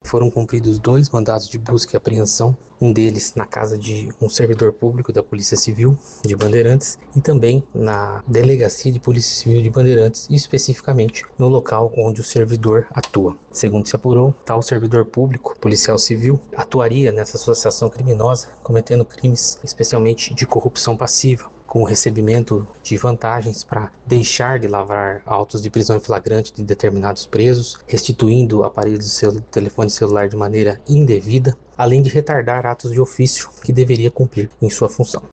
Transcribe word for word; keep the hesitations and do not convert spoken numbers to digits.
foram cumpridos dois mandados de busca e apreensão, um deles na casa de um servidor público da Polícia Civil de Bandeirantes e também na Delegacia de Polícia Civil de Bandeirantes, especificamente no local onde o servidor atua. Segundo se apurou, tal servidor público, policial civil, atuaria nessa associação criminosa, cometendo crimes especialmente de corrupção passiva, com o recebimento de vantagens para deixar de lavrar autos de prisão em flagrante de determinados presos, restituindo aparelhos de seu telefone celular de maneira indevida, além de retardar atos de ofício que deveria cumprir em sua função.